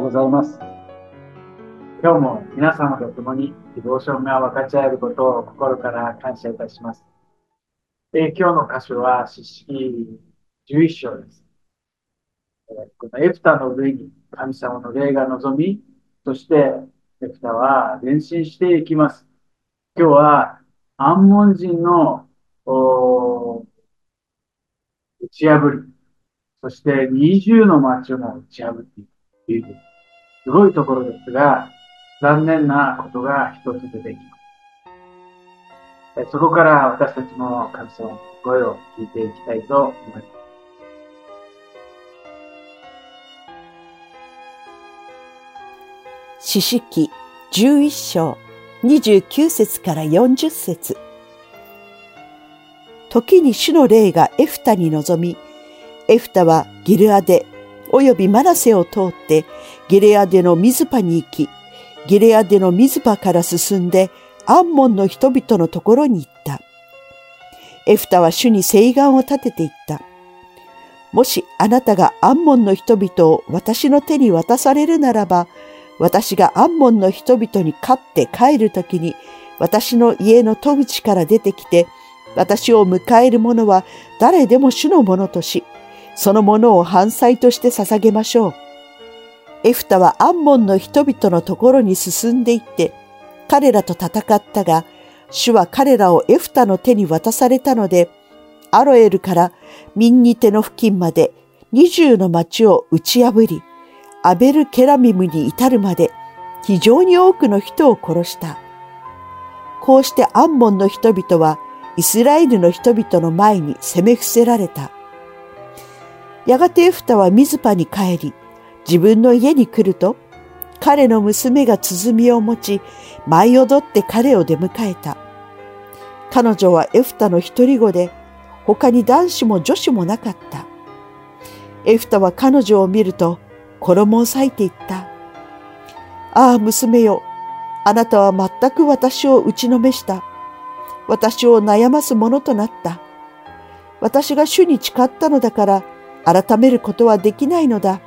ございます。今日も皆様と共にディボーションが分かち合えることを心から感謝いたします。今日の箇所は詩式11章です。このエフタの上に神様の霊が望み、そしてエフタは前進していきます。今日はアンモン人の打ち破り、そして20の町をも打ち破っていくという、すごいところですが、残念なことが一つ出てきます。そこから私たちも神様の声を聞いていきたいと思います。 詩式11章29節から40節。時に主の霊がエフタに臨み、エフタはギルアデおよびマナセを通ってギレアデのミズパに行き、ギレアデのミズパから進んでアンモンの人々のところに行った。エフタは主に誓願を立てて言った。もしあなたがアンモンの人々を私の手に渡されるならば、私がアンモンの人々に勝って帰るときに、私の家の戸口から出てきて、私を迎える者は誰でも主のものとし、そのものを燔祭として捧げましょう。エフタはアンモンの人々のところに進んでいって、彼らと戦ったが、主は彼らをエフタの手に渡されたので、アロエルからミンニテの付近まで20の町を打ち破り、アベルケラミムに至るまで非常に多くの人を殺した。こうしてアンモンの人々はイスラエルの人々の前に攻め伏せられた。やがてエフタはミズパに帰り、自分の家に来ると、彼の娘が鼓を持ち、舞い踊って彼を出迎えた。彼女はエフタの一人子で、他に男子も女子もなかった。エフタは彼女を見ると、衣を裂いていった。ああ、娘よ、あなたは全く私を打ちのめした。私を悩ますものとなった。私が主に誓ったのだから、改めることはできないのだ。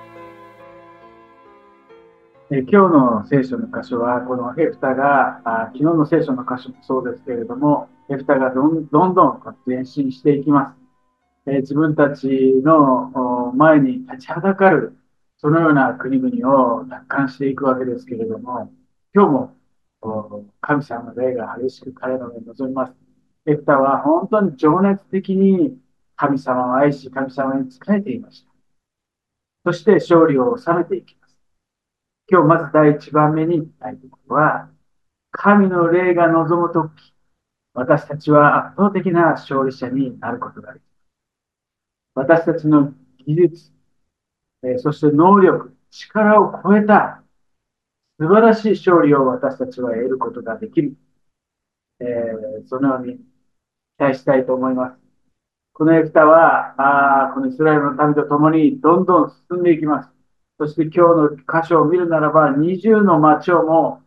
今日の聖書の箇所は、このエフタが、昨日の聖書の箇所もそうですけれども、エフタがどんどん前進していきます。自分たちの前に立ちはだかる、そのような国々を奪還していくわけですけれども、今日も神様の霊が激しく彼の上に臨みます。エフタは本当に情熱的に神様を愛し、神様に仕えていました。そして勝利を収めていきます。今日まず第一番目に言いたいところは、神の霊が望むとき、私たちは圧倒的な勝利者になることができます。私たちの技術、そして能力、力を超えた素晴らしい勝利を私たちは得ることができる。そのように期待したいと思います。このエフタは、このイスラエルの民と共にどんどん進んでいきます。そして今日の箇所を見るならば、20の町をも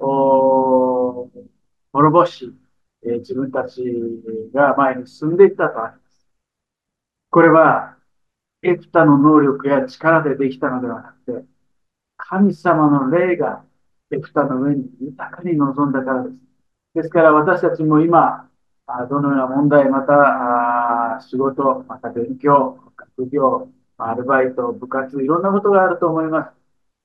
滅ぼし、自分たちが前に進んでいったとあります。これは、エフタの能力や力でできたのではなくて、神様の霊がエフタの上に豊かに臨んだからです。ですから私たちも今、どのような問題、また仕事、また勉強、学業、アルバイト、部活、いろんなことがあると思います。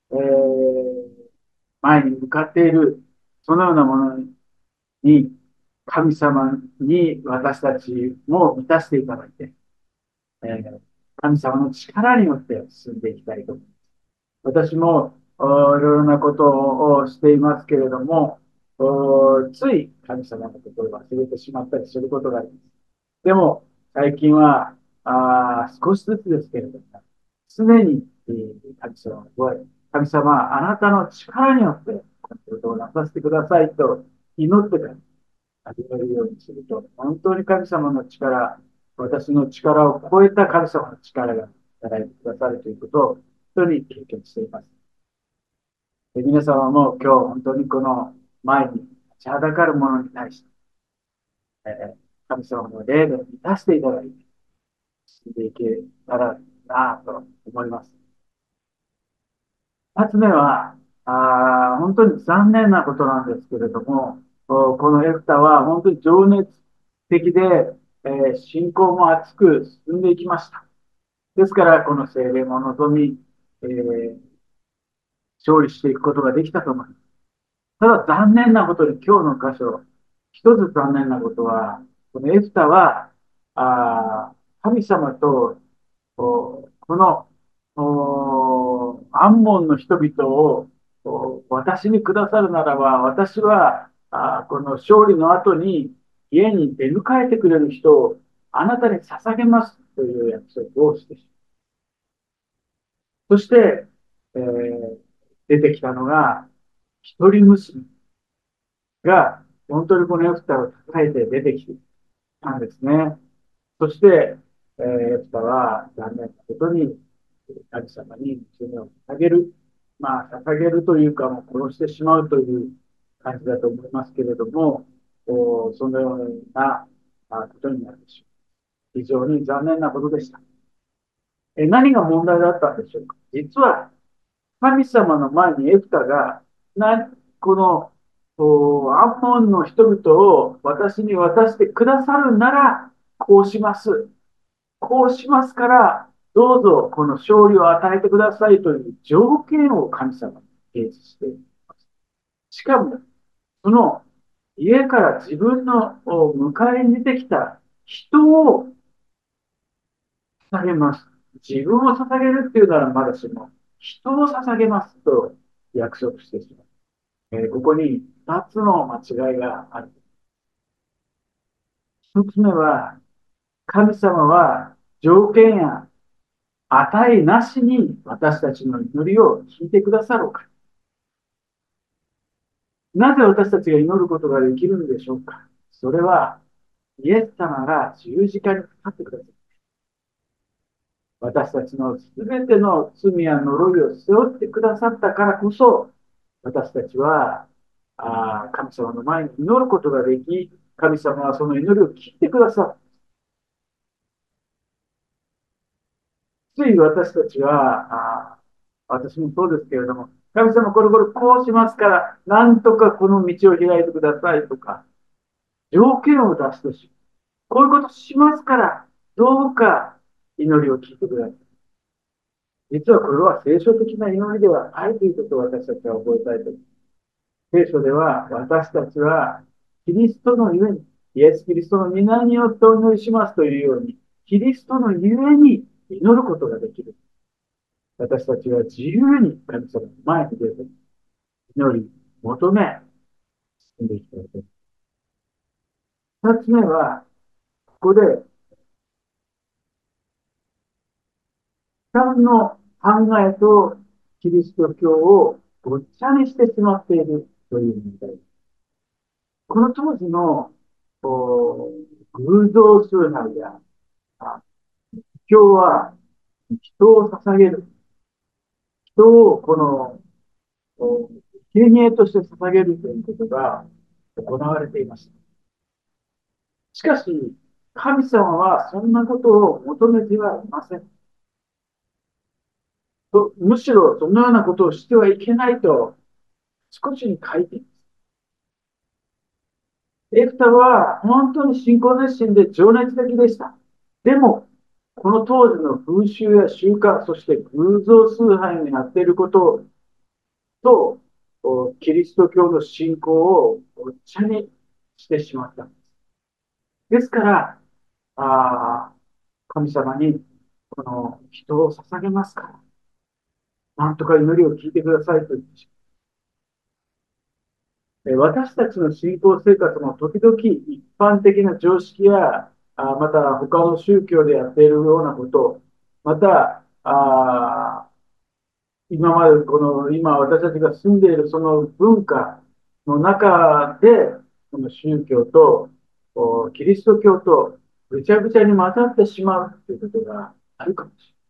前に向かっている、そのようなものに、神様に私たちも満たしていただいて、神様の力によって進んでいきたいと思います。私もいろいろなことをしていますけれども、つい神様のことを忘れてしまったりすることがあります。でも、最近は、少しずつですけれども、常に神様を覚え、神様、あなたの力によって、このことをなさせてくださいと祈ってから始めるようにすると、本当に神様の力、私の力を超えた神様の力が働いてくださるということを、本当に経験しています。皆様も今日本当にこの前に立ちはだかるものに対して、神様の霊で満たしていただいて、進んでいけたらなと思います。 二つ目は、本当に残念なことなんですけれども、このエフタは本当に情熱的で、信仰も熱く進んでいきました。ですから、この聖霊も望み、勝利していくことができたと思います。ただ残念なことに今日の箇所、一つ残念なことは、このエフタは、神様と、この、アンモンの人々を私にくださるならば、私は、この勝利の後に家に出迎えてくれる人をあなたに捧げますという約束をしてしまう。そして、出てきたのが、一人娘が本当にこのエフタを抱えて出てきたんですね。そして、エフタは残念なことに神様に娘を捧げる。まあ、捧げるというか、もう殺してしまうという感じだと思いますけれども、そのようなことになるでしょう。非常に残念なことでした。何が問題だったんでしょうか。実は、神様の前にエフタが、この、アンモンの人々を私に渡してくださるなら、こうします。こうしますから、どうぞこの勝利を与えてくださいという条件を神様に提示しています。しかも、その家から自分の迎えに出てきた人を捧げます。自分を捧げるっていうならまだしも、人を捧げますと約束してしまう。ここに二つの間違いがある。一つ目は、神様は条件や値なしに私たちの祈りを聞いてくださろうか。なぜ私たちが祈ることができるんでしょうか。それは、イエス様が十字架にかかってください。私たちのすべての罪や呪いを背負ってくださったからこそ、私たちは神様の前に祈ることができ、神様はその祈りを聞いてくださる。つい私たちは、私もそうですけれども、神様これこうしますから、なんとかこの道を開いてくださいとか、条件を出してしまう。こういうことしますから、どうか祈りを聞いてください。実はこれは聖書的な祈りではないということを私たちは覚えたいと思います。聖書では私たちはキリストのゆえに、イエス・キリストの皆によってお祈りしますというように、キリストのゆえに祈ることができる。私たちは自由に神様の前に出て祈り、求め、進んでいきたいと思います。二つ目は、ここで、神の考えとキリスト教をごっちゃにしてしまっているという問題。この当時の偶像崇拝や教は人を捧げる、人をこの生贄として捧げるということが行われていました。しかし、神様はそんなことを求めてはいません。むしろそのようなことをしてはいけないと少しに書いています。エフタは本当に信仰熱心で情熱的でした。でも、この当時の風習や習慣、そして偶像崇拝になっていることと、キリスト教の信仰をごっちゃにしてしまったんです。ですから、神様にこの人を捧げますから、なんとか祈りを聞いてくださいと言ってしまう。私たちの信仰生活も時々一般的な常識や、また他の宗教でやっているようなこと、また、今まで今私たちが住んでいるその文化の中で、この宗教とキリスト教とぐちゃぐちゃに混ざってしまうということがあるかもし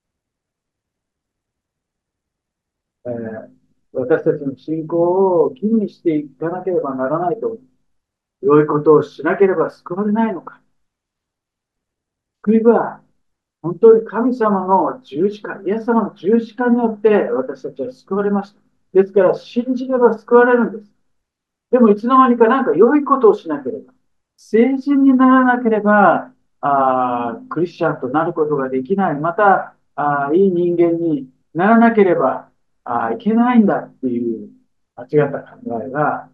れない。私たちの信仰を吟味していかなければならないと、良いことをしなければ救われないのか。救いは本当に神様の十字架、イエス様の十字架によって私たちは救われました。ですから信じれば救われるんです。でもいつの間にかなんか良いことをしなければ、成人にならなければ、クリスチャンとなることができない。また、いい人間にならなければいけないんだっていう間違った考えが、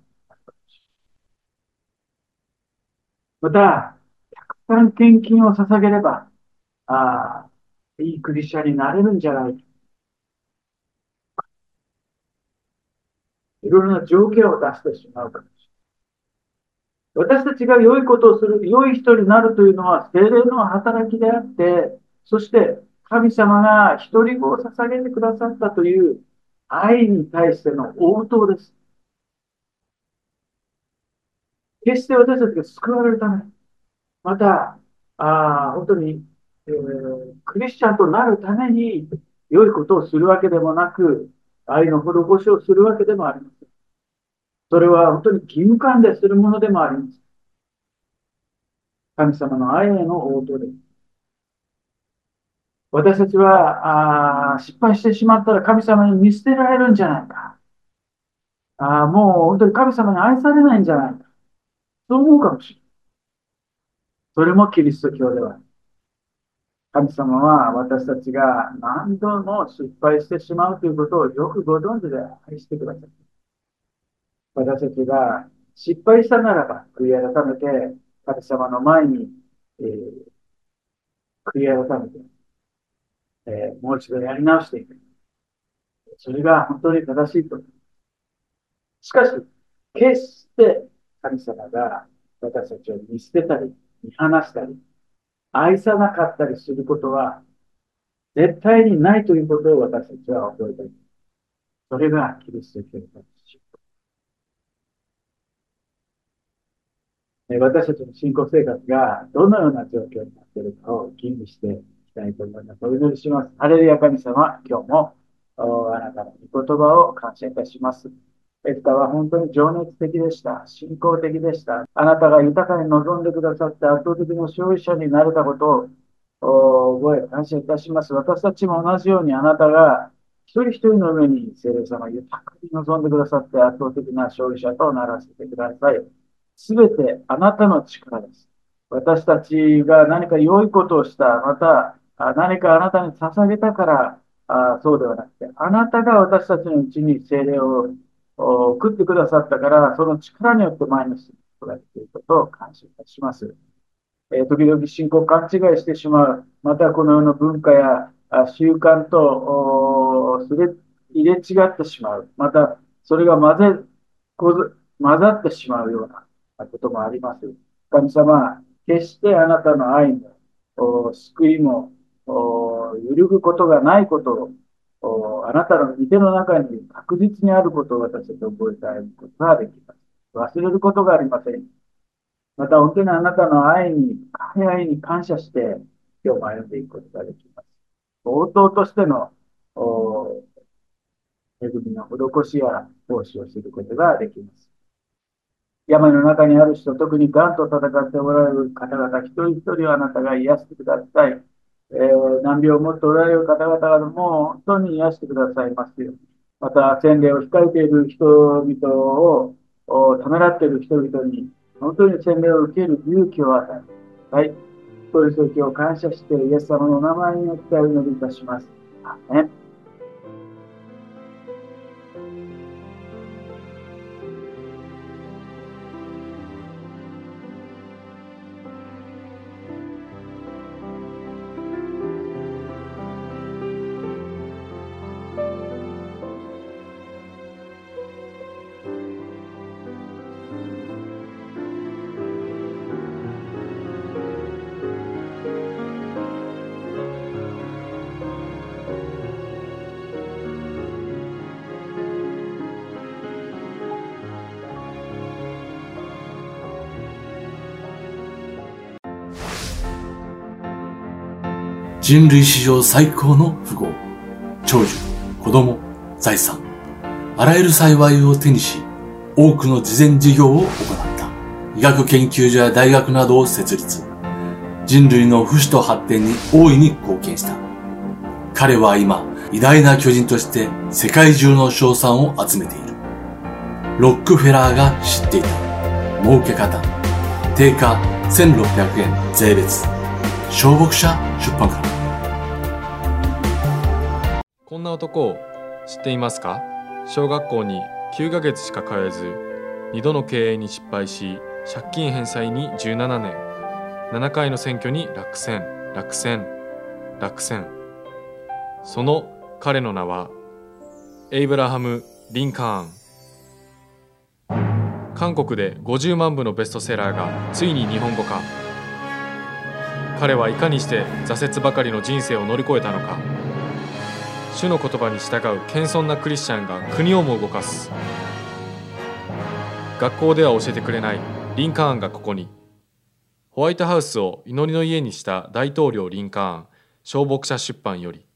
また、たくさん献金を捧げれば、いいクリスチャンになれるんじゃないか。いろいろな条件を出してしまうかもしれない。私たちが良いことをする、良い人になるというのは、精霊の働きであって、そして神様が一人子を捧げてくださったという愛に対しての応答です。決して私たちが救われるため、また、本当に、クリスチャンとなるために良いことをするわけでもなく、愛の施しをするわけでもありません。それは本当に義務感でするものでもあります。神様の愛への応答です。私たちは失敗してしまったら神様に見捨てられるんじゃないか。もう本当に神様に愛されないんじゃないか。そう思うかもしれない。それもキリスト教ではない。神様は私たちが何度も失敗してしまうということをよくご存知で愛してください。私たちが失敗したならば悔い改めて神様の前に、悔い改めて、もう一度やり直していく。それが本当に正しいと思います。しかし、決して神様が私たちを見捨てたり、見放したり、愛さなかったりすることは絶対にないということを私たちは覚えています。それがキリスト教の信仰。私たちの信仰生活がどのような状況になっているかを吟味していきたいと思います。お祈りします。ハレルヤ神様、今日もあなたの御言葉を感謝いたします。エフタは本当に情熱的でした。信仰的でした。あなたが豊かに望んでくださって圧倒的な勝利者になれたことを覚え、感謝いたします。私たちも同じようにあなたが一人一人の上に聖霊様豊かに望んでくださって圧倒的な勝利者とならせてください。すべてあなたの力です。私たちが何か良いことをした、また何かあなたに捧げたからそうではなくて、あなたが私たちのうちに聖霊を送ってくださったから、その力によって前に進むことができることを感謝いたします。時々信仰を勘違いしてしまう。またこの世の文化や習慣と入れ違ってしまう。またそれが混ざってしまうようなこともあります。神様、決してあなたの愛も救いも揺るぐことがないことをあなたの御手の中に確実にあることを私たち覚えてあげることができます。忘れることがありません。また、本当にあなたの深い愛に感謝して、今日も歩んでいくことができます。応答としての、恵みの施しや奉仕をすることができます。病の中にある人、特に癌と戦っておられる方々、一人一人をあなたが癒してください。難病を持っておられる方々がもう本当に癒してくださいますように。また、洗礼を控えている人々をためらっている人々に、本当に洗礼を受ける勇気を与え、はい。そういう時を感謝して、イエス様の名前によってお祈りいたします。アーメン。 人類史上最高の富豪、長寿、子供、財産、あらゆる幸いを手にし、多くの慈善事業を行った。医学研究所や大学などを設立。 人類の不死と発展に大いに貢献した。彼は今、偉大な巨人として世界中の称賛を集めている。ロックフェラーが知っていた儲け方。定価1600円税別。小牧者出版から。 こんな男を知っていますか？小学校に9ヶ月しか通えず、2度の経営に失敗し、借金返済に17年、7回の選挙に落選。その彼の名は、エイブラハム・リンカーン。韓国で50万部のベストセラーがついに日本語化。彼はいかにして挫折ばかりの人生を乗り越えたのか。主の言葉に従う謙遜なクリスチャンが国をも動かす。学校では教えてくれないリンカーンがここに。ホワイトハウスを祈りの家にした大統領リンカーン、小牧者出版より。